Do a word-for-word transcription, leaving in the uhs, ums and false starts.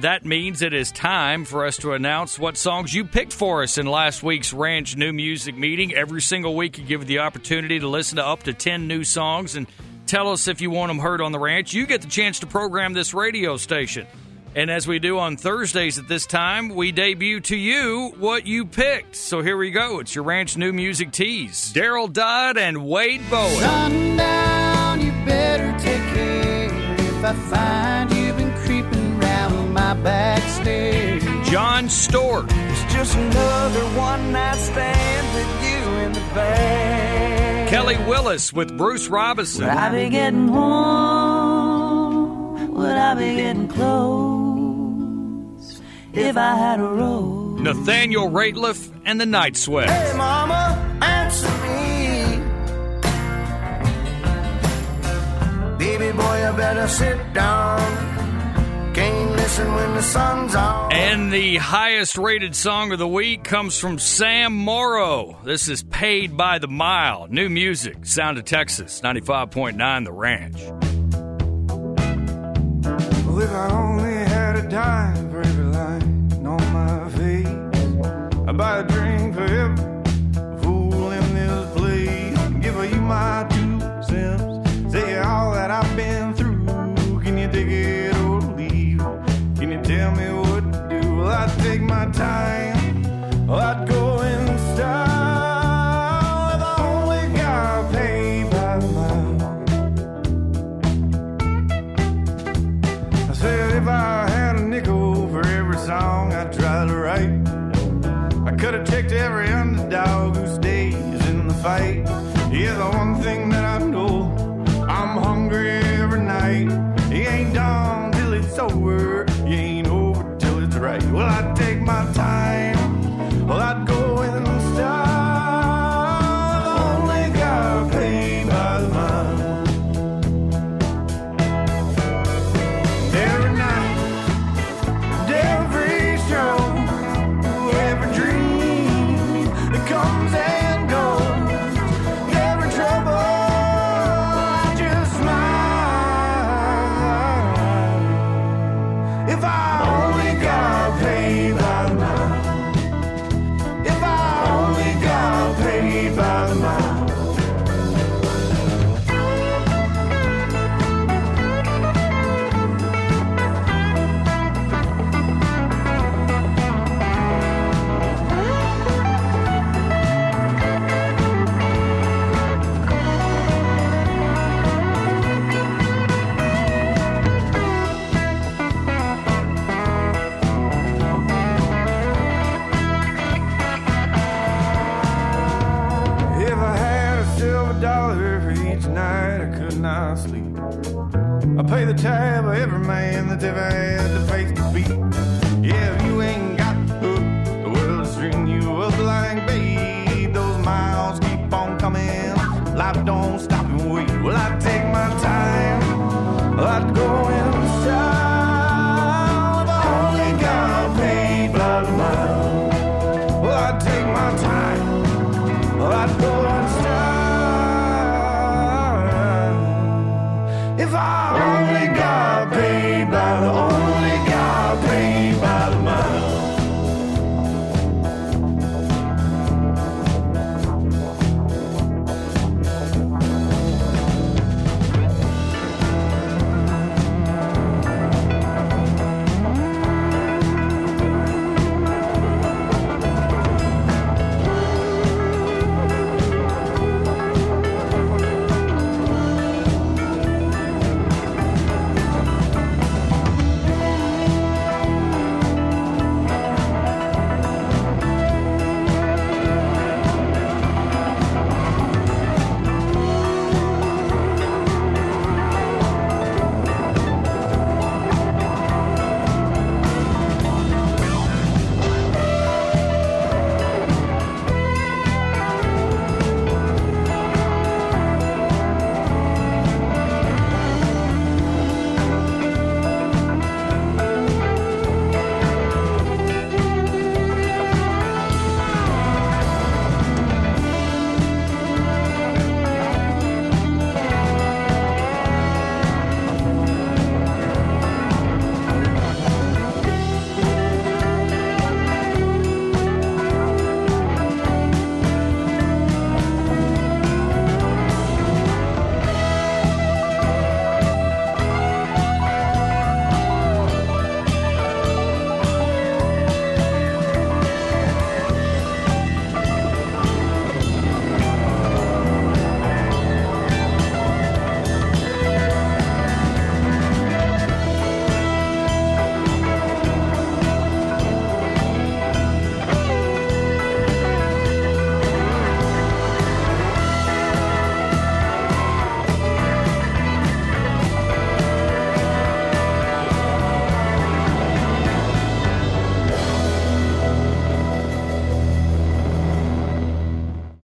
that means it is time for us to announce what songs you picked for us in last week's Ranch New Music meeting. Every single week you give you the opportunity to listen to up to ten new songs and tell us if you want them heard on the ranch. You get the chance to program this radio station. And as we do on Thursdays at this time, we debut to you what you picked. So here we go. It's your Ranch New Music tease. Daryl Dodd and Wade Bowen. Sundown, you better take care if I find you've been creeping around my back stairs. John Stewart. It's just another one night stand with you in the bed. Kelly Willis with Bruce Robinson. Would I be getting warm? Would I be getting close? If I had a rose. Nathaniel Rateliff and the Night Sweats. Hey, mama, answer me. Baby boy, you better sit down. Can't listen when the sun's on. And the highest rated song of the week comes from Sam Morrow. This is Paid by the Mile. New music, Sound of Texas, ninety-five point nine The Ranch. Well, if I only had a dime for every line on my face, I'd buy a drink for every fool in this place. Give you my two cents, say all that I've been through. Can you take it or leave? Can you tell me what to do? Well, I'd take my time, well, I'd go in style. If I only got paid by the mile. I said if I had a nickel for every song I tried to write, I could have checked every underdog who stays in the fight. Yeah, the one thing that I know, I'm hungry every night. You ain't done till it's over, you ain't over till it's right. Well, I'd take my time, well, I'd go in style. I only got paid by the mile. Every night, every show, every dream that comes and goes, every trouble, I just smile. If I